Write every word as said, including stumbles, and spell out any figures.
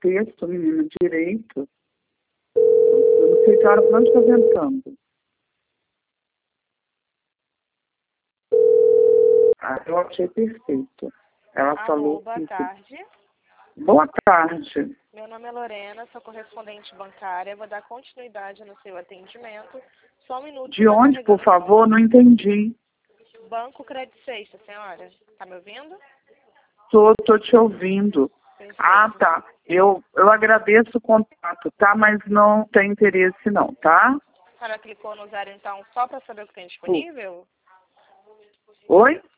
texto, menina, direito. Eu não sei que hora pra onde está ventando. Ah, eu achei perfeito. Ela Alô, falou boa que... tarde. Boa tarde. Meu nome é Lorena, sou correspondente bancária. Vou dar continuidade no seu atendimento. Só um minuto. De onde, por favor? Não entendi. Banco Credit Sexta, senhora. Tá me ouvindo? Tô, tô te ouvindo. Perfeito. Ah, tá. Eu, eu agradeço o contato, tá? Mas não tem interesse não, tá? A senhora clicou no zero, então, só para saber o que tem disponível? Oi?